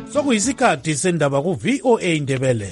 Sokuyisikhathi sendaba ku VOA Indebele.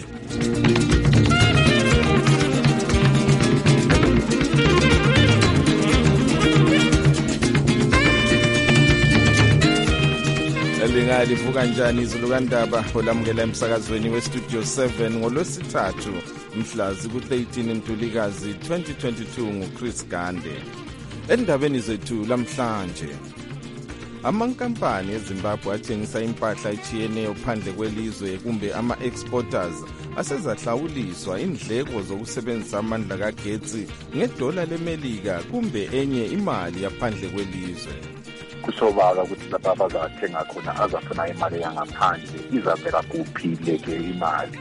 Livuka njani izulu kandaba olamukela emsakazweni westudio 7 ngolwesithathu mhlazi ku-13 Mtulikazi 2022 nguChris Gande. Endabeni zethu lamhlanje, amankampani eZimbabwe athengisa impahla etshiyeneyo phandle kwelizwe kumbe ama-exporters asezahlawuliswa indleko zokusebenzisa amandla kagetsi ngedola lemelika kumbe enye imali yaphandle kwelizwe. Kusobala ukuthi lapha abazathenga khona azafuna imali yangaphandle izavela kuphi leke imali.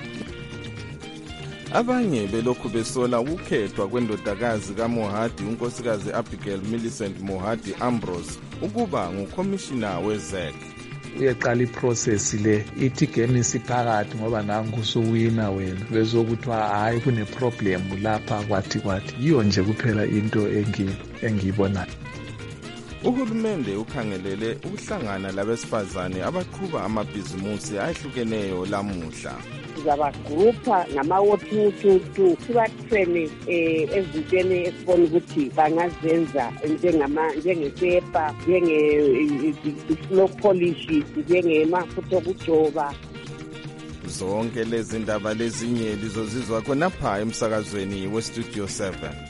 Abanye belokhu besola ukukhethwa kwendodakazi kaMohadi unkosikazi Abigail Millicent Mohadi Ambrose ukuba ngukhomishina weZEC. Uyeqala iprocess le ithi gemisi phakathi ngoba nangu usuwina wena bezokuthiwa hayi kune problem lapha kwathi yiyo nje kuphela into engiyibonayo. Uhulumende ukhangelele ukuhlangana labesifazane abaqhuba amabhizimusi ahlukeneyo lamuhla. Sizabagrupa ngama-walking-to sibathene ezintweni esibona ukuthi bangazenza njengesepa, njenge-slow polish, njengemafutha okujoba. Zonke lezi ndaba lezinye lizozizwa khonapha emsakazweni westudio 7.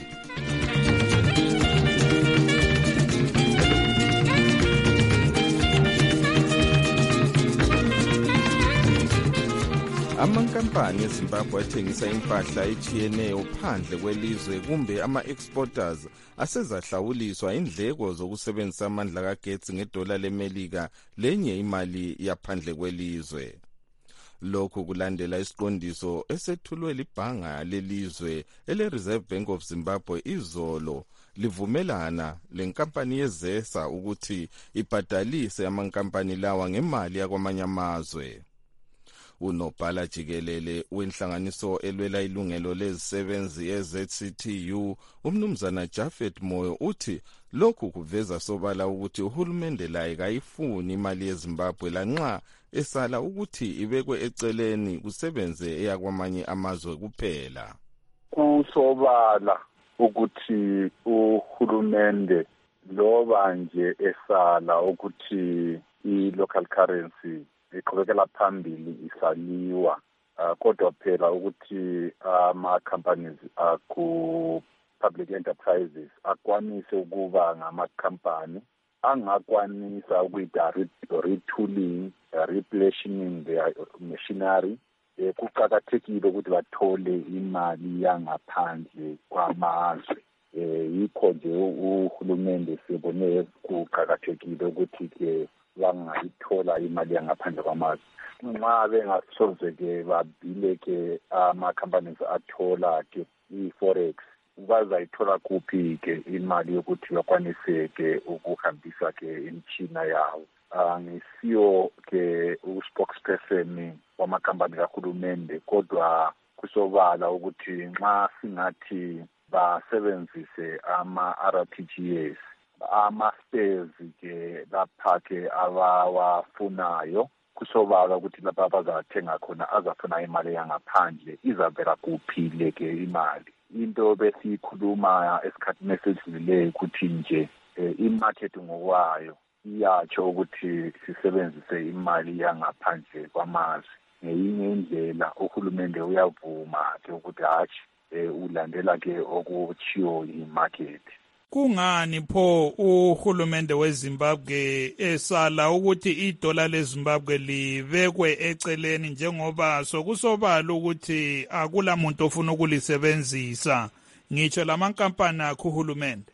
Amankampani eZimbabwe athengisa impahla etshiyeneyo phandle kwelizwe kumbe ama-exporters asezahlawuliswa indleko zokusebenzisa amandla kagetsi ngedola lemelika lenye imali yaphandle kwelizwe. Lokhu kulandela isiqondiso esethulwe libhanga lelizwe ele-Reserve Bank of Zimbabwe izolo livumelana lenkampani yeZESA ukuthi ibhadalise amankampani lawa ngemali yakwamanye amazwe. Unobhala jikelele wenhlanganiso elwela ilungelo lezisebenzi eZCTU umnumzana Jafet Moyo uthi lokhu kuveza sobala ukuthi uhulumende laye kayifuni imali yeZimbabwe lanxa esala ukuthi ibekwe eceleni kusebenze eyakwamanye amazwe kuphela. Kusobala ukuthi uhulumende loba nje esala ukuthi i-local currency iqhubekela phambili isaliwa, kodwa phela ukuthi ama-companies aku-public enterprises akwanise ukuba ngama-company angakwanisa ukuyida retooling, replacing their machinery. Kuqakathekile ukuthi bathole imali yangaphandle kwamazwe. Yikho nje uhulumende sibone kuqakathekile ukuthi-ke bangayithola imali yangaphandle kwamazwe. Nxa bengasoze-ke babile-ke ama-companies athola-ke i-forex, bazayithola kuphi-ke imali yokuthi bakwanise-ke ukuhambisa-ke imitshina yawo. Ngisiyo-ke u-spokesperson wama-company kahulumende, kodwa kusobala ukuthi nxa singathi basebenzise ama-RTGS, ama-spares-ke lapha-ke abawafunayo, kusobala ukuthi lapha abazathenga khona azafuna imali yangaphandle izavela kuphi leke imali. Into besiyikhuluma esikhathini esedlulileyo ukuthi nje i-market ngokwayo iyatsho ukuthi sisebenzise imali yangaphandle kwamazwe. Ngeyinye indlela uhulumende uyavuma-ke ukuthi hatshi ulandela-ke okutshiwo yi-market. Kungani pho uhulumende weZimbabwe esala ukuthi idola leZimbabwe libekwe eceleni njengoba sokusobala ukuthi akula muntu ofuna ukulisebenzisa ngitsho lamankampani akho uhulumende?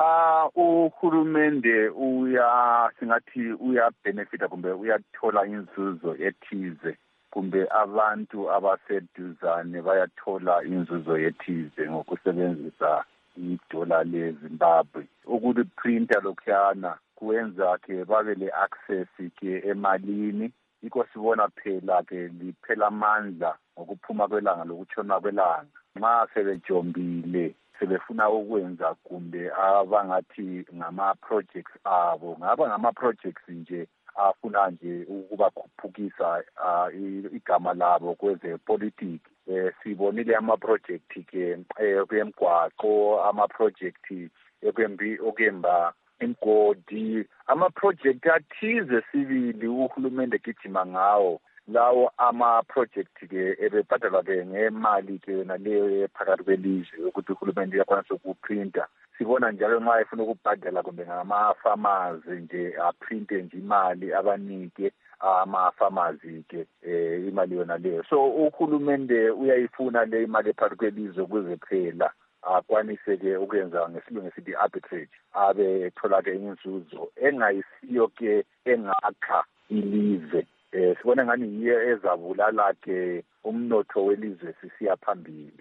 Uhulumende singathi uyabenefita kumbe uyathola inzuzo ethize, kumbe abantu abaseduzane bayathola inzuzo ethize ngokusebenzisa idola leZimbabwe. Ukuliprinta lokhuyana kuyenza-ke babe le-access-ke emalini. Yikho sibona phela-ke liphela amandla ngokuphuma kwelanga lokutshona kwelanga. Nxa sebejombile sebefuna ukwenza kumbe abangathi ngama-projects abo ngaba ngama-projects nje afuna nje ukubakhuphukisa igama labo kwezepolitiki. Sibonile ama-project-ke kwemgwaqo, ama-project okemba imgodi, ama-project athize sibili uhulumende gijima ngawo. Lawo ama-project-ke ebebhadalwa-ke ngemali-ke yona leyo phakathi kwelizwe ukuthi uhulumende uyakwanisa ukuprinta. Sibona njalo nxa efuna ukubhadala kumbe ngama-farmers nje aprinte nje imali abanike ama-farmers-ke imali yona leyo. So uhulumende uyayifuna le imali phakathi kwelizwe ukuze phela akwanise-ke ukwenza ngesilungu sithi arbitrage, abe ethola-ke inzuzo engayisiyo-ke engakha ilizwe. Sibona ngani yiyo ezabulala-ke umnotho welizwe sisiya phambili.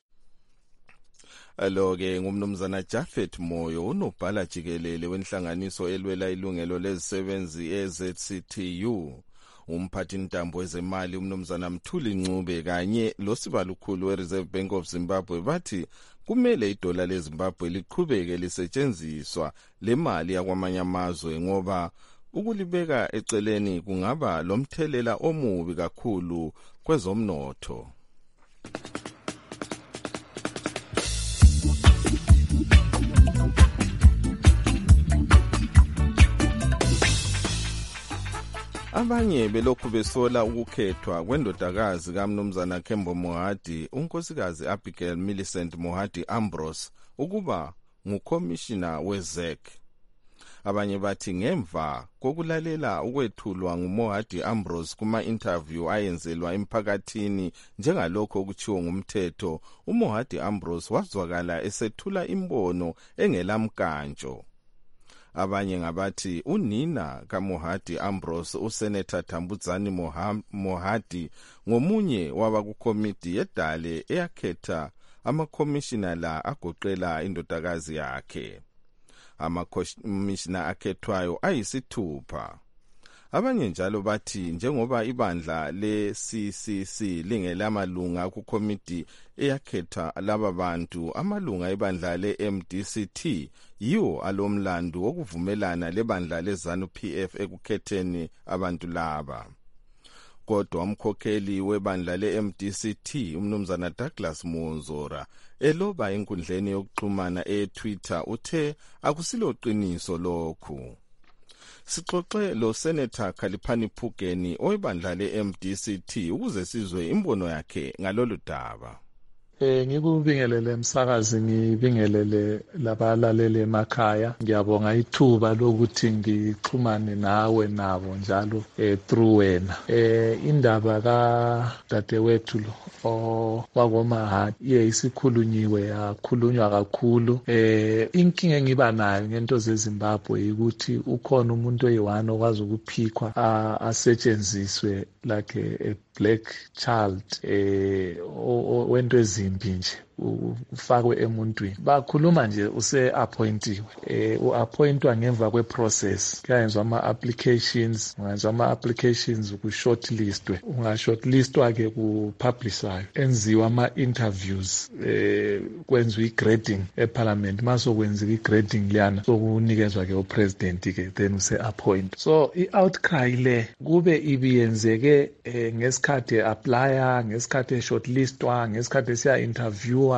Lo-ke ngumnumzana Japhet Moyo, unobhala jikelele wenhlanganiso elwela ilungelo lezisebenzi eZCTU. Umphathi ntambo wezemali umnumzana Mthuli Ncube kanye losibalukhulu weReserve Bank of Zimbabwe bathi kumele idola leZimbabwe liqhubeke lisetshenziswa le mali yakwamanye amazwe ngoba ukulibeka eceleni kungaba lomthelela omubi kakhulu kwezomnotho. Abanye belokhu besola ukukhethwa kwendodakazi kaMnumzana Kembo Mohadi, unkosikazi Abigail Millicent Mohadi Ambrose, ukuba ngukhomishina weZEC. Abanye bathi ngemva kokulalela ukwethulwa nguMohadi Ambrose kuma-interview ayenzelwa emphakathini njengalokho okutshiwo ngumthetho, uMohadi Ambrose wazwakala esethula imbono engelamkantsho. Abanye ngabathi unina kaMohadi Ambrose, uSenator Tambudzani Mohadi, ngomunye wabakukomiti yedale eyakhetha amakhomishina la agoqela indodakazi yakhe. Amakhomishina akhethwayo ayisithupha. Abanye njalo bathi njengoba ibandla le-CCC lingelamalunga kukomiti eyakhetha laba bantu, amalunga ebandla le-MDCT yiwo alomlandu wokuvumelana lebandla le-ZANU-PF ekukhetheni abantu laba. Kodwa umkhokheli webandla le-MDCT umnumzana Douglas Monzora eloba enkundleni yokuxhumana eTwitter uthe akusilo qiniso lokhu. Sixoxe lo Senator Khaliphani Phugeni owebandla le-MDCT ukuze sizwe imbono yakhe ngalolu daba. Ngikubingelele msakazi, ngibingelele labalaleli emakhaya. Ngiyabonga ithuba lokuthi ngixhumane nawe nabo njalo through wena. Indaba kadadewethu wakoMahadi isikhulunyiwe, yakhulunywa kakhulu. Inkinga engiba nayo ngento zeZimbabwe ukuthi ukhona umuntu oyi-one okwazi ukuphikwa asetshenziswe like a black child wento ezimbi nje ufakwe emuntwini. Bakhuluma nje use-appointiwe, u-appointwa ngemva kwe-process. Kuyenzwa ama-applications, ungenzwa ama-applications ku-shortlistwe, ungashortlistwa-ke ku-publishayo, enziwa ama-interviews, kwenziwa i-grading eparliament. Masokwenziwa i-grading liyana sokunikezwa-ke upresident-ke then use-appoint. So i-outcry le kube ibiyenzeke ngesikhathi e-applya, ngesikhathi e-shortlistwa, ngesikhathi esiya-interview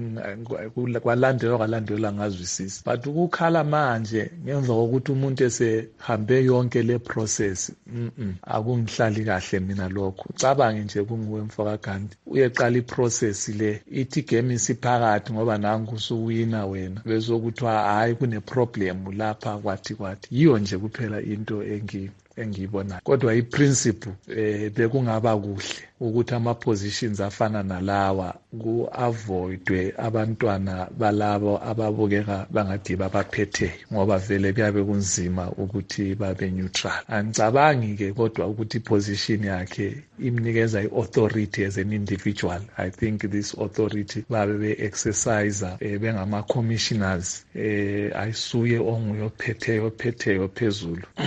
kwalandelwa ngazwisisi. But ukukhala manje ngemva kokuthi umuntu esehambe yonke le process, akungihlali kahle mina lokho. Cabange nje kunguwe Mfokagandi, uyeqala iprocess le ithi game isiphakathi ngoba nangu usuwina wena, bese ukuthiwa hayi kuneproblem lapha kwathi. Yiyo nje kuphela into engiyibona. Kodwa iprinciple bekungaba kuhle ukuthi ama-positions afana nalawa ku-avoidwe abantwana balabo ababukeka bangathi babaphetheyo, ngoba vele kuyabe kunzima ukuthi babe neutral. Angicabangi-ke kodwa ukuthi iposition yakhe imnikeza i-authority as an individual. I think this authority babe be-exercise bengama-commissioners, ayisuye onguye ophetheyo phezulu.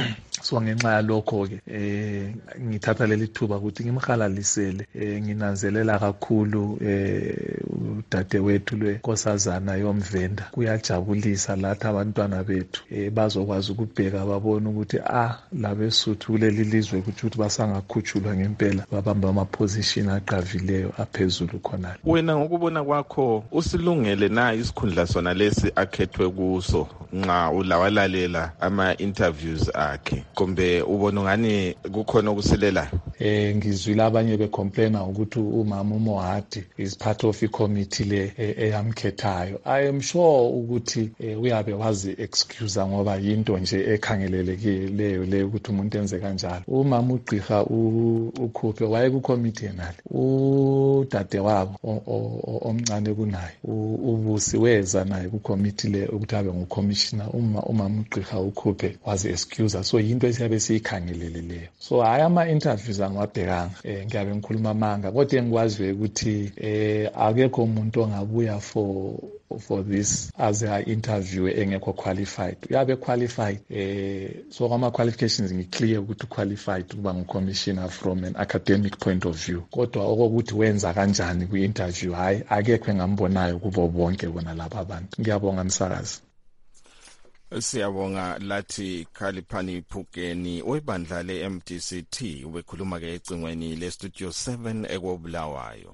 so ngenxa yalokho ke ngithatha leli thuba ukuthi ngimhalalisele nginanzelela kakhulu udadewethu lwenkosazana yomvenda kuyajabulisa lathi abantwana bethu bazokwazi ukubheka babone ukuthi labesuthu kuleli lizwe ukuthi basangakhutshulwa ngempela babamba ama-position aqavileyo aphezulu khonale. Wena ngokubona kwakho usilungele na isikhundla sona lesi akhethwe kuso nxa ulawalalela ama-interviews akhe kumbe ubona ngani kukhona ukusilela? Ngizwile abanye becomplaina ukuthi umama uMohadi is part of i-committee le eyamkhethayo. I am sure ukuthi uyabe wazi excuse ngoba yinto nje ekhangelelekileyo leyo ukuthi umuntu enze kanjalo. Umama uGqirha uKhuphe waye ku-committee yenale. Udade wabo omncane kunaye ubusi weza naye ku-committee le ukuthi abe ngu-commissioner. Umama uGqirha uKhuphe wazi excuse, so yinto esiyabe siyikhangeleleyo. So hayi ama-interviews angiwabhekanga ngiyabe ngikhuluma amanga kodwa engikwaziyo ukuthi akekho umuntu ongabuya for this as a interview engekho qualified. Uyabe qualified so ama-qualifications ngiclear ukuthi qualified ukuba ngu-commissioner from an academic point of view, kodwa okokuthi wenza kanjani kwi-interview hayi akekho engambonayo kubo bonke bona laba abantu. Ngiyabonga msakazi. Siyabonga lathi Khaliphani Phukeni webandla le-MDCT ubekhuluma ke ecingweni le-Studio 7 ekobulawayo.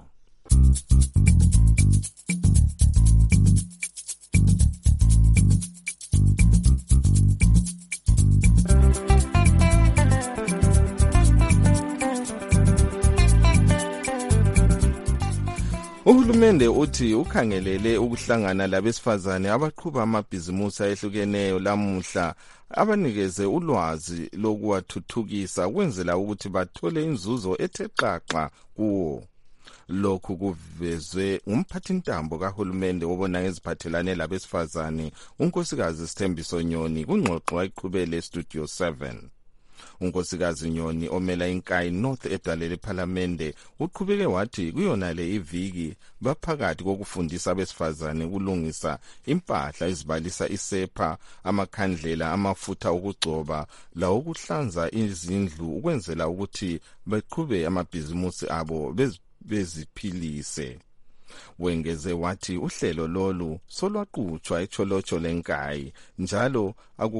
Uhulumende uthi ukhangelele ukuhlangana labesifazane abaqhuba amabhizimusi ayehlukeneyo lamuhla abanikeze ulwazi lokuwathuthukisa kwenzela ukuthi bathole inzuzo ethe xaxa kuwo. Lokhu kuvezwe umphathintambo kahulumende obona ngeziphathelane labesifazane unkosikazi Sithembiso Nyoni kungxoxo ayiqhubele Studio 7. Unkosikazi Nyoni omela iNkayi North edale lePhalamende uqhubeke wathi kuyona le iviki baphakathi kokufundisa abesifazane ukulungisa impahla ezibalisa isepa, amakhandlela, amafutha okugcoba la ukuhlanza izindlu ukwenzela ukuthi beqhube amabhizimusi abo beziphilise. Wengeze wathi uhlelo lolu solwaqhutshwa eCholotsho leNkayi njalo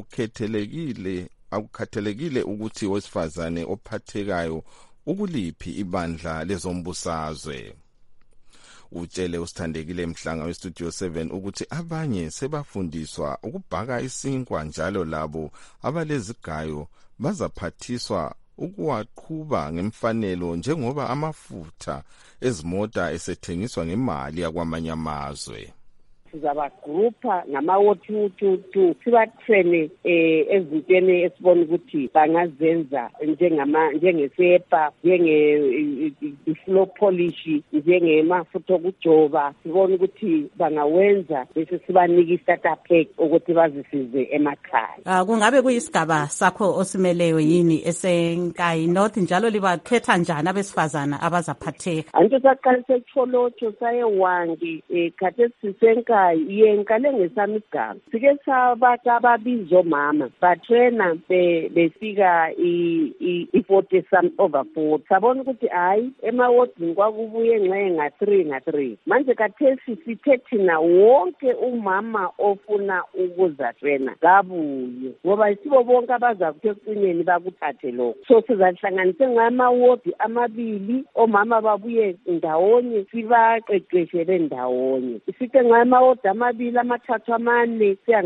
akukhathalekile ukuthi wesifazane ophathekayo ukuliphi ibandla lezombusazwe. Utshele uSithandekile Mhlanga weStudio 7 ukuthi abanye sebafundiswa ukubhaka isinkwa njalo labo abalezigayo bazaphathiswa ukuwaqhuba ngemfanelo njengoba amafutha ezimota esethengiswa ngemali yakwamanye amazwe. Sizabagroupa ngama-2 sibatrene ezintweni esibona ukuthi bangazenza njengesepa, njenge-floor polish, njengemafutha okugcoba. Sibona ukuthi bangawenza bese sibanika i-starter pack ukuthi bazisize emakhaya. Kungabe kuyisigaba sakho osimeleyo yini eseNkayi North njalo libakhetha njani abesifazana abazaphatheka? Anto saqalisa eCholotsho saye Wangi khathesi siseNkayi yenkale ngesami isigaba. Sike sabatha ababizwa omama batrena befika i-40 some over 40. Sabona ukuthi hayi emawodini kwakubuye engxenye nga-3. Manje khathesi sithe thina wonke umama ofuna ukuzatrena kabuye ngoba isibo bonke abazakuthi ekucineni bakuthathe lokho. So sizahlanganise ngamawodi amabili omama babuye ndawonye sibaqeqeshele ndawonye. Sithe ngamawodi amabili amathathu amane siya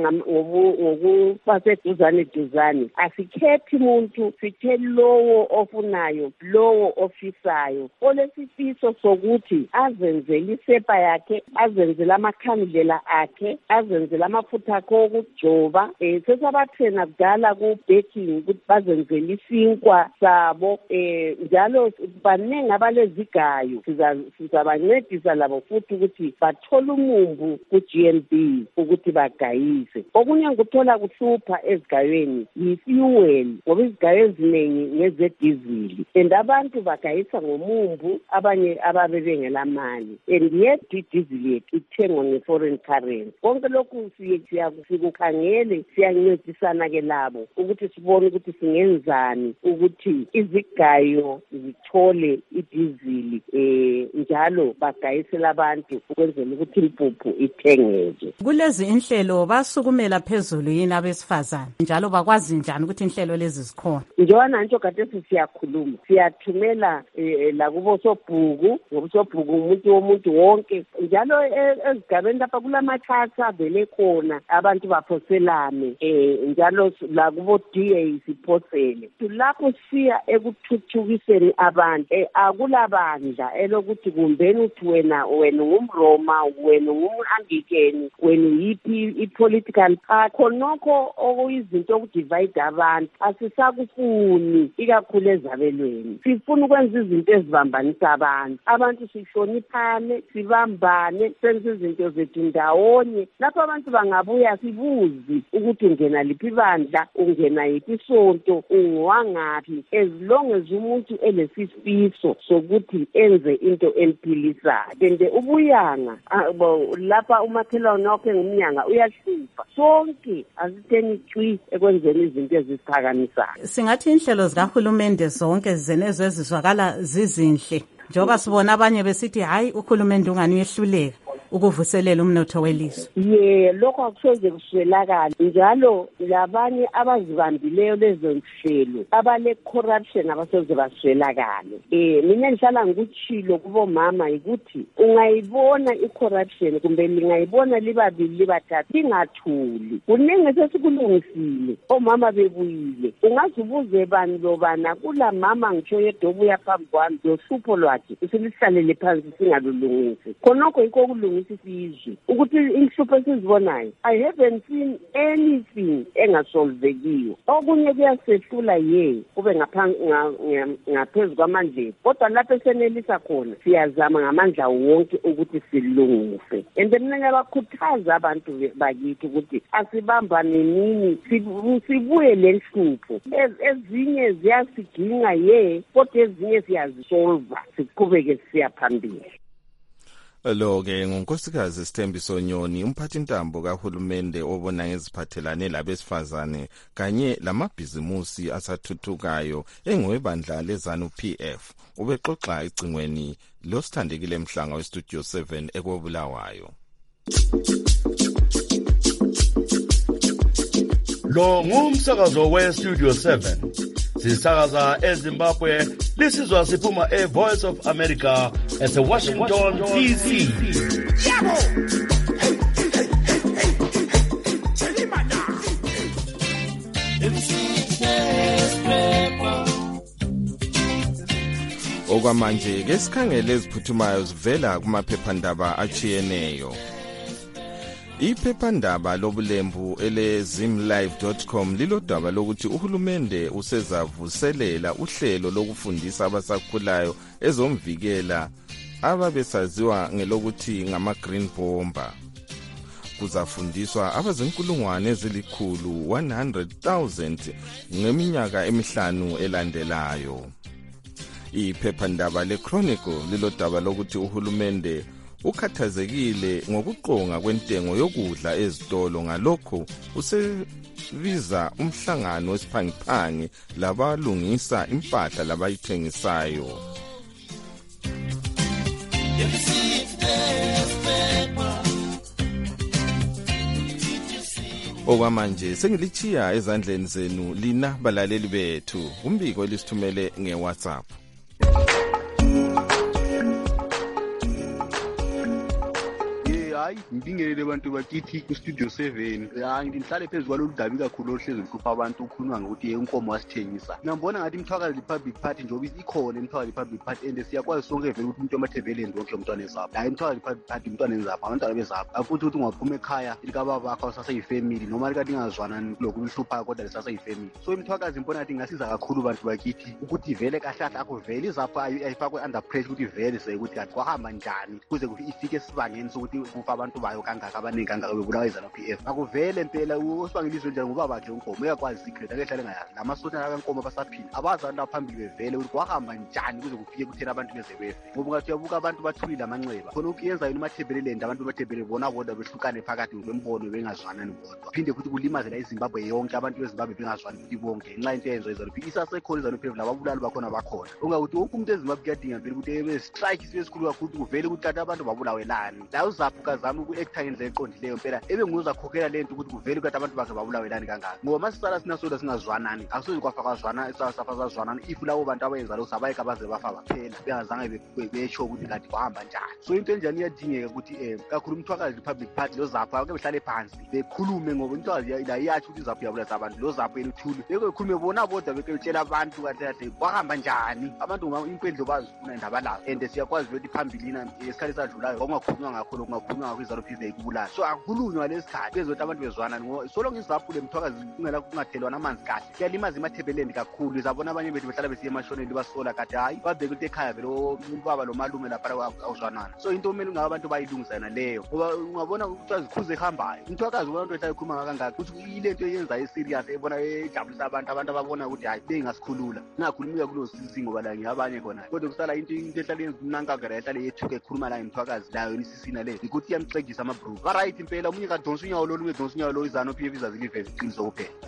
ngokubaseduzane. Asikhethi muntu, sithe lowo ofunayo, lowo ofisayo, olesifiso sokuthi azenzele isepa yakhe, azenzele amakhandlela akhe, azenzele amafutha akhe okugcoba. Sesabathena kudala ku-baking ukuthi bazenzele isinkwa sabo. Njalo baningi abalezigayo, sizabancedisa labo futhi ukuthi bathole umumbu ku-GNB ukuthi bagayise. Okunye ngikuthola kuhlupha ezigayweni yi-fuel ngoba izigayo eziningi ngezedizili and abantu bagayisa ngomumbu abanye ababe bengela mali and yet idizili yethu ithengwa nge-foreign currency. Konke lokhu sikukhangele siyancedisana-ke labo ukuthi sibone ukuthi singenzani ukuthi izigayo zithole idizili njalo bagayisela abantu ukwenzela ukuthi impuphu ithengeke. Kulezi inhlelo basukumela phezulu yini abesifazane njalo bakwazi njani ukuthi inhlelo lezi zikhona? Njengoba nje kade siyakhuluma siyathumela lakubo sobhuku ngoba sobhuku umuntu wonke njalo ezigabeni lapha kulamathatha avele khona abantu baphoselane njalo lakubo DA siphosele. Lapho siya ekuthuthukiseni abantu akulabandla elokuthi kumbeni uthi wena ngumRoma wena ngumAnglikeni wena yiphi i-political party khonokho okuyizinto okudivide abantu asisakufuni ikakhulu ezabelweni. Sifuna ukwenza izinto ezibambanisa abantu sihloniphane sibambane senze izinto zethu ndawonye lapho abantu bangabuya sibuzi ukuthi ungena liphi ibandla ungena yiphi isonto ungwangaphi as long as umuntu elesifiso sokuthi enze into emphilisayo. Ende ubuyanga lapha umakhelwane wakho engumnyanga uyahlupha sonke asitheni cwi ekwenzeni izinto eziphakamisayo. Singathi inhlelo zikahulumende zonke zizenezo ezizwakala zizinhle njengoba sibona abanye besithi hayi uhulumende ungani uyehluleka ukuvuselela umnotho welizwe. Lokho akusoze kuswelakala njalo labanye abazibambileyo lezo nhlelo abale corruption abasoze baswelakale. Mina ngihlala ngikuchilo kubomama ukuthi ungayibona i-corruption kumbe lingayibona libabili libathathu ingathuli kuningi sesikulungisile omama bebuyile ungazibuze bani lobana kula mama ngitsho yedobu yaphambi kwami lohlupho lwakhe usilihlalele phansi singalulungisi khonokho yikho kulungisa isizwe ukuthi inhlupho esizibonayo I haven't seen anything engasolvekiyo. Okunye kuyasehlula kube ngaphezulu kwamandla kodwa lapho esenelisa khona siyazama ngamandla wonke ukuthi silungise. And mina ngiyabakhuthaza abantu bakithi ukuthi asibambane nini sibuye lenhlupho ezinye ziyasiginqa kodwa ezinye siyazisolva siqhubeke siya phambili. Lo-ke ngunkosikazi Sithembiso Nyoni umphathintambo kahulumende obona ngeziphathelane labesifazane kanye lamabhizimusi asathuthukayo engowebandla leZANU-PF ubexoxa ecingweni losithandekile Mhlanga weStudio 7 ekobulawayo. Lo ngumsakazo weStudio 7 sisakaza eZimbabwe lisizwa siphuma eVoice of America eseWashington DC. Okwamanje ke sikhangele eziphuthumayo zivela kumaphephandaba achiyeneyo. Iphephandaba lobulembu elezimlive.com lilodaba lokuthi uhulumende usezavuselela uhlelo lokufundisa abasakhulayo ezomvikela ababesaziwa ngelokuthi ngama-green bomber. Kuzafundiswa abazinkulungwane ezilikhulu 100,000 ngeminyaka emihlanu elandelayo. Iphephandaba leChronicle lilodaba lokuthi uhulumende ukhathazekile ngokuqonga kwentengo yokudla ezitolo ngalokho usebiza umhlangano wesiphangiphangi labalungisa impahla labayithengisayo. Okwamanje sengilichiya ezandleni zenu lina balaleli bethu umbiko elisithumele ngeWhatsApp. Ngibingelele abantu bakithi kuStudio 7. Ngihlale phezulu kwalolu dabi kakhulu ohlezi lihlupha abantu ukhuluma ngokuthi inkomo wasithengisa. Ngiyambona ngathi iMthwakazi Republic Party njengoba ikhona iMthwakazi Republic Party and siyakwazi sonke vele ukuthi umuntu ematheveleni wonke umntwana ezapha. La iMthwakazi Republic Party umntwana ezapha abantwana bezapha. Akuthi ukuthi ungaphuma ekhaya likababa wakho usase yifamily noma likade ingazwana lokhu lihlupha kodwa lisase yifamily. So iMthwakazi ngibona ngathi ingasiza kakhulu abantu bakithi ukuthi vele kahle akho vele izapha ayifakwe under pressure ukuthi vele sekuthi kathi kwahamba njani kuze ifike esibangeni sokuthi kufa abantu bayo kangaka abaningi kangaka bebulawa iZANU-PF akuvele impela osibangela izwe njani ngoba bakhe unkomo uyakwazi secret akehlale ngayazi lamasotha akankomo basaphila abazi abantu aphambili bevele ukuthi kwahamba njani kuze kufike kuthena abantu beze befe ngoba ngathi uyabuka abantu bathulile amanxeba khona ukuyenza yini umathebelelende abantu bathebele bona bodwa behlukane phakathi ngombono bengazwanani bodwa phinde futhi kulimazela iZimbabwe yonke abantu beZimbabwe bengazwani futhi bonke nxa into eyenziwa iZANU-PF isasekhona iZANU-PF lababulali bakhona bakhona ungakuthi wonke umuntu eZimbabwe kuyadinga vele ukuthi ebe-strike sibe kakhulu kuvele ukuthi kanti abantu babulawelani la uzapho kazama uku-acta ngendlela eqondileyo mpela ebenguzakhokhela le nto ukuthi kuvele kanti abantu bakhe babulawelani kangaka ngoba masisala sinasoda singazwanani akusoze kwafakazwana safazazwanani if labo bantu abayenza lokho sabayeka baze bafa baphela bengazange besho ukuthi kanti kwahamba njani so into enjani iyadingeka ukuthi kakhulu umthwakazi Republic Party lo zapho ake behlale phansi bekhulume ngoba umthwakazi yayathi ukuthi zapho yabulala abantu lo zapho eluthuli bekhulume bona bodwa bekutshela abantu kanti kwahamba njani abantu impendlo bazifuna indaba lazo and siyakwazi ukuthi phambilina esikhathi sadlulayo kwakungakhulunywa ngakho kungakhulunywa ngakho iZANU-PF ikubulala so akukhulunywa lesikhathi bezothi abantu bezwanani ngoba solonke izapho le mthwakazi kungathelwana amanzi kahle kuyalimaza imathebeleni kakhulu izabona abanye bethu behlala besiya emashoneni basola kade hayi babheke ukuthi ekhaya vele ubaba lo malume lapha awuzwanana so into omele ngaba abantu bayilungisa yona leyo ngoba ungabona ukuthi zikhuze ehambayo umthwakazi ubona into ehlala ikhuluma kangaka ukuthi ile nto eyenza eserious ebona ejabulisa abantu ababona ukuthi hayi bengasikhulula ngakhulumika kulo sisi ngoba la ngiyabanye khona kodwa kusala into ehlala yenza umnankagara ehlala yethuke ekhuluma la imthwakazi layo isisina le ukuthi iyamxegisa amabhruku right impela umunye kadonsa unyawo lo lunge donsa unyawo lo iZANU-PF izaziliveza iqiniso kuphela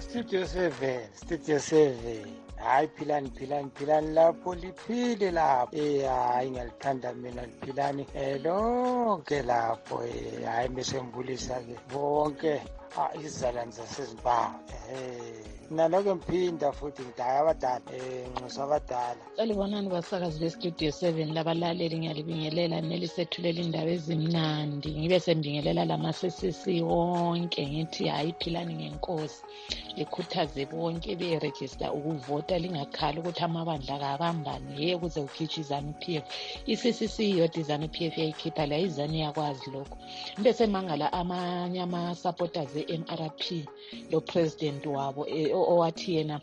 Studio 7 hayi philani lapho liphile lapho hayi ngiyalithanda mina liphilani lonke lapho hayi mesembulisa-ke bonke izizalwane zaseZimbabwe naloke mphinda futhi ngidaya abadala nxusa abadala salibonani basakazi bestudio 7 labalaleli ngiyalibingelela nelisethulela indaba ezimnandi ngibe sembingelela lamasesisi wonke ngithi hayi philani ngenkosi likhuthaze bonke berejista ukuvota lingakhali ukuthi amabandla kabambani ye kuze ukhitshwe iZANU-PF iCCC yodwa iZANU-PF yayikhipha la izanu yakwazi lokho bese mangala amanye ama-supporters e-MRP lo president wabo owathi yena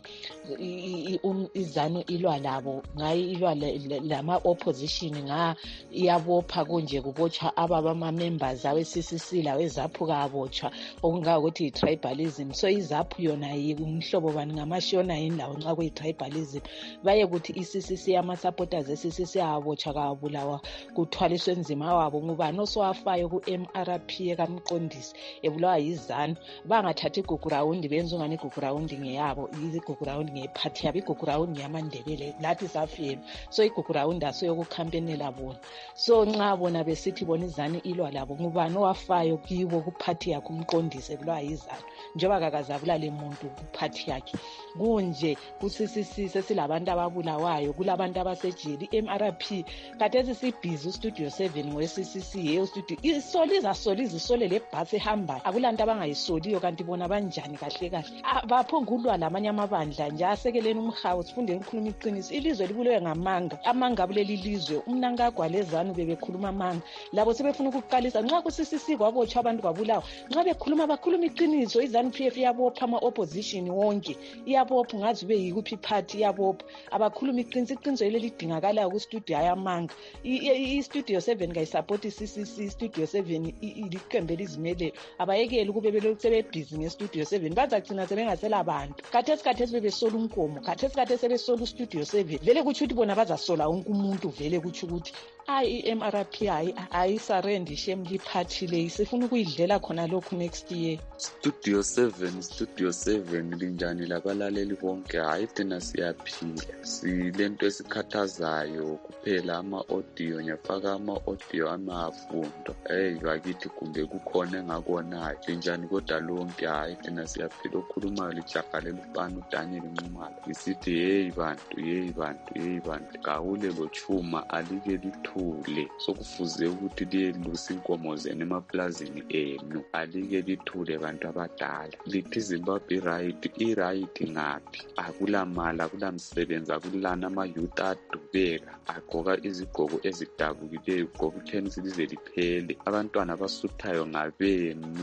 izanu ilwa labo ngayi ilwa lama-opposition iyabopha kunje kubotshwa abama-members awe-CCC lawe zaphu kabotshwa okungakuthi i-tribalism so izaphu yona umhlobo bani ngamashona yini lawo nxa kuyi-tribalism baye kuthi i-CCC ama-supporters e-CCC abotshwa kabulawa kuthwaliswe nzima wabo ngubani osowafayo ku-MRP ekamqondisi ebulawa yizanu bangathathi igugurawundi benza ungani igugurawundi ngeyabo igugurawundi ngephathi yabo igugurawundi ngeyamandebele lathi safiyela so igugurawundi asoyokukhampenela bona so nxa bona besithi bona izanu ilwa labo ngubani owafayo kibo kuphathi yakhe umqondisi ebulawa yizanu njengoba kakazabulala muntu kuphathi yakhe kunje ku-CCC sesilabantu ababulawayo kulabantu abasejeli i-MRP khathesi sibhizi ustudio 7 ngowe-CCC yeyo studio izasole le bhasi ehambayo akulanto abangayisoliyo kanti bona banjani kahle kahle baphonga ulwa lamanye amabandla nje asekeleni umhawu sifunde ngikhuluma iqiniso ilizwe libulewe amanga kuleli lizwe umnankagwa lezanu bebekhuluma amanga labo sebefuna ukuqalisa nxa ku-CCC kwabotshwa abantu kwabulawa nxa bekhuluma bakhuluma iqiniso iZANU-PF iyabopha ama-opposition wonke iyabopha ngazi ube yikuphi party iyabopha abakhuluma iqiniso leli lidingakalayo kustudio ayamanga istudio 7 kayisupport iCCC studio 7 iliqembe lizimele abayekeli ukube belokhu sebebhizi ngestudio 7 bazagcina sebengasela abantu khathesi bebesola unkomo khathesi sebesola ustudio 7 vele kutsho ukuthi bona bazasola wonke umuntu vele kutsho ukuthi i-MRP ayisarendi shem liphathi le sifuna ukuyidlela khona lokhu next year studio 7 linjani labalaleli bonke hayi thina siyaphila silento esikhathazayo kuphela ama-audio ngiyafaka ama-audio amafundo bakithi kumbe kukhona engakonayo linjani kodwa lonke hayi thina siyaphila okhulumayo lijahalela ufana uDaniel Nxumalo ngisithi yeyi bantu kawule lo chuma alike lithule sokufuze ukuthi liyelusa inkomo zenu emaplazini enu alike lithule bantu abadala lithi Zimbabwe right ngaphi akulamali akulamsebenzi akulana ama-youth adubeka agqoka izigqoko ezidabukileyo ugqoka uthenisi lize liphele abantwana abasuthayo ngabenu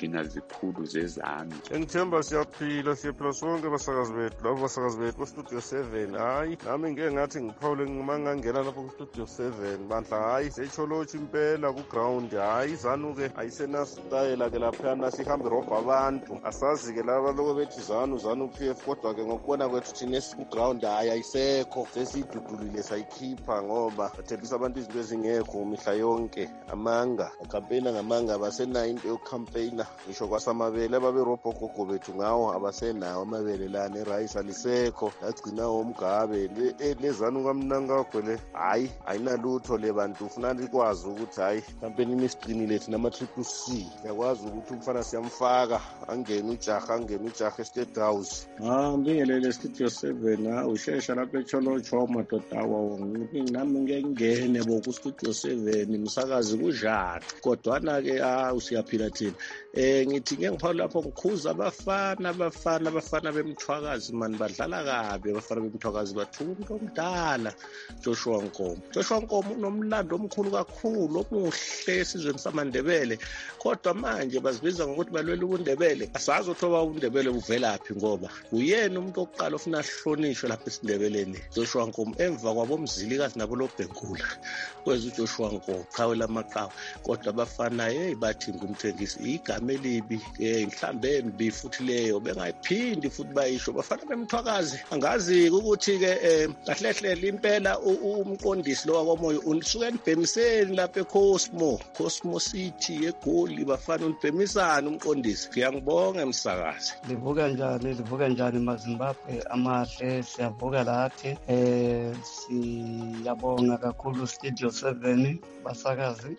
zigcina zikhulu zezami. Ngithemba siyaphila sonke basakazi bethu labo basakazi bethu ku-Studio 7. Hayi nami ngeke ngathi ngiphawule uma ngangena lapho ku-Studio 7 bandla hayi secholotsha impela ku-ground. Hayi izanu-ke ayisenasitayela-ke laphayana sihambe robha abantu asazi-ke laba lokho bethi zanu PF kodwa-ke ngokubona kwethu thina ku-ground hayi ayisekho sesiyidudulile sayikhipha ngoba bathembisa abantu izinto ezingekho mihla yonke. Amanga akampeyina ngamanga abasenayo into yokucampaigna ngisho kwasamabele ababerobha ogogo bethu ngawo abasenawo amabele lana erayisi alisekho lagcina womgabe lezanu kamnankagwe le hayi ayinalutho le bantu ufuna likwazi ukuthi hayi campaign imisigcinile thina ama-Triple C yakwazi ukuthi umfana siyamfaka angene ujaha e-State House. Ngibingelele Studio 7 ushesha lapha echolotsho madoda awo nami ngengene bo ku-Studio 7 umsakazi kunjani kodwana-ke usiyaphila thina. Ngithi ngiphawula lapho ngikhuza abafana bemthwakazi mani badlala kabi abafana bemthwakazi bathuka umuntu omdala Joshua Nkomo unomlando omkhulu kakhulu omuhle esizweni samaNdebele kodwa manje bazibiza ngokuthi balwela ubuNdebele. Asazi ukuthi ubuNdebele buvelaphi ngoba uyena umuntu oqala ofuna ahlonishwe lapha eSindebeleni Joshua Nkomo emva kwabomzilikazi nabo loBhengula kweza uJoshua Nkomo qawe lamaqhawe kodwa abafana bathi ngumthengisi igama elibi mhlambe embi futhi leyo bengayiphindi futhi bayisho bafana bemthwakazi. Angazi ukuthi-ke kahlehle impela umqondisi lo wakomoya usuke nibhemiseni lapha eCosmo City eGoli bafana unibhemisana umqondisi. Ngiyangibonga emsakazi. Livuka njani maZimbabwe amahle siyavuka lathi siyabonga kakhulu Studio 7 basakazi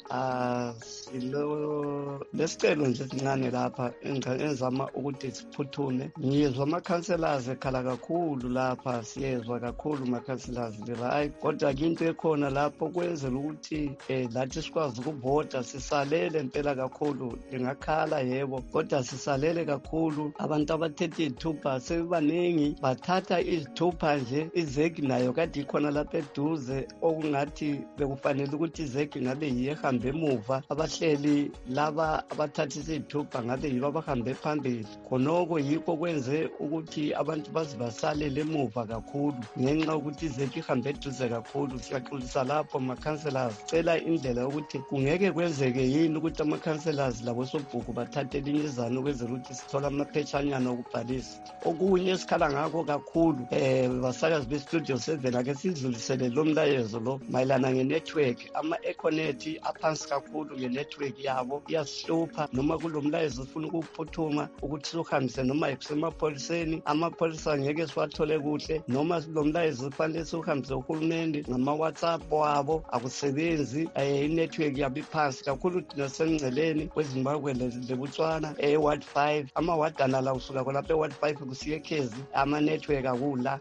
lesicelo nje sincane lapha engizama ukuthi siphuthume. Ngiyezwa amakhanselazi ekhala kakhulu lapha siyezwa kakhulu amakhanselazi hayi kodwa into ekhona lapho kwenzela ukuthi lathi sikwazi ukuvota sisalele impela kakhulu. Ngingakhala yebo kodwa sisalele kakhulu. Abantu abathethe izithupha sebaningi bathatha izithupha nje izeki nayo kade ikhona lapha eduze okungathi bekufanele ukuthi izeki ngabe yihambe emuva abahleli laba abathatha izithupha ngabe yibo abahambe phambili. Khonoko yikho kwenze ukuthi abantu bazibasalele emuva kakhulu ngenxa ukuthi izeki ihambe eduze kakhulu. Siyaxolisa lapho amakhanselazi cela indlela yokuthi kungeke kwenzeke yini ukuthi amakhanselazi labo sobhuku bathathe elinye izanu ukwenzela ukuthi sithole amaphetshanyana okubhalisa. Okunye esikhala ngakho kakhulu basakazi beStudio 7 ake sidlulisele lo mlayezo lo mayelana ngenetwork. Ama-Econet aphansi kakhulu ngenetwork yabo iyasihlupha noma kulo mlayezo ufuna ukuphuthuma ukuthi siuhambise noma ekusemapholiseni amapholisa angeke siwathole kuhle noma lo mlayezo kufanele siuhambise uhulumende ngama-WhatsApp wabo akusebenzi. Inetwork yabo iphansi kakhulu thina sengceleni kweZimbabwe leBotswana Ward 5 amawadana la usuka khona lapha eWard 5 kusiya eKhezi ama-network akula.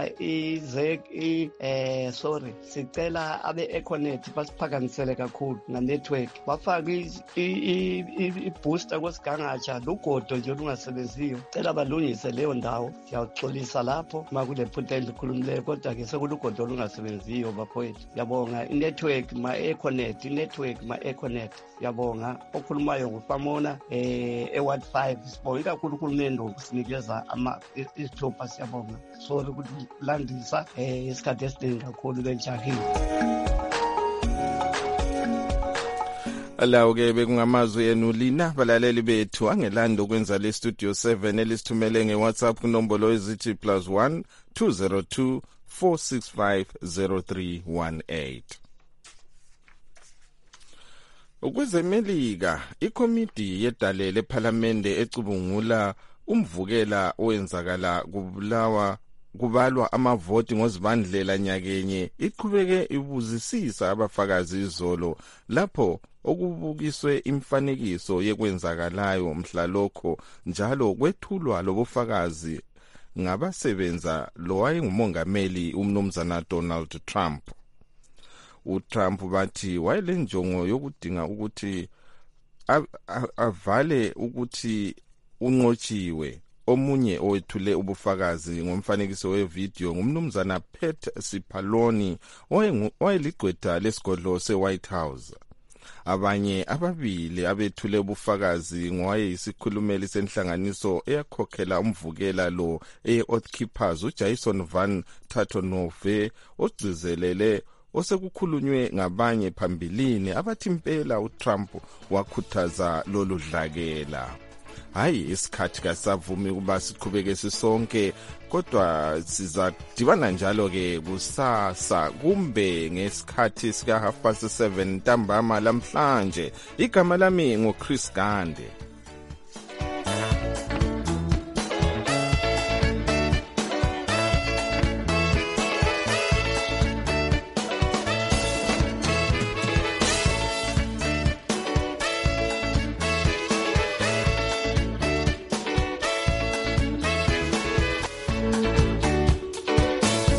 Sicela abe-Econet basiphakamisele kakhulu nga-network bafake i-booster kwesigangatsha lugodo nje olungasebenziyo. Cela balungise leyo ndawo. Siyawuxolisa lapho uma kulephutha elikhulumileyo kodwa-ke sekulugodo olungasebenziyo bafowethu. Siyabonga i-network ma-Econet siyabonga. Okhulumayo nguFamona eWard 5 sibonge kakhulu uhulumende ngokusinikeza izithupha siyabonga. Sorry ukuthi landisa isikhathi esiningi kakhulu benjahile. Alawu-ke bekungamazwi enu lina balaleli bethu angelanda ukwenza le Studio 7 elisithumele nge-WhatsApp kunombolo ezithi +1 202 465 0318. Ukwezemelika ikomiti yedale lephalamende ecubungula umvukela owenzakala kubalwa amavoti ngozibandlela nyakenye iqhubeke ibuzisisa abafakazi izolo lapho okubukiswe imfanekiso yekwenzakalayo mhlalokho njalo kwethulwa lobufakazi ngabasebenza lo wayengumongameli umnumzana Donald Trump. uTrump bathi wayelenjongo yokudinga ukuthi avale ukuthi unqotshiwe. Omunye owethule ubufakazi ngomfanekiso wevideo ngumnumzana Pat Cipollone owayeligqwetha lesigodlo seWhite House. Abanye ababili abethule ubufakazi ngowayeyisikhulumeli senhlanganiso eyakhokhela umvukela lo e-Oath Keepers uJason Van Tatonove ogcizelele osekukhulunywe ngabanye phambilini abathi impela uTrump wakhuthaza lolu dlakela. Hayi isikhathi kasavumi ukuba siqhubeke sisonke, kodwa sizadibana njalo ke kusasa kumbe ngesikhathi sika 7:30 ntambama lamhlanje. Igama lami ngoChris Gande.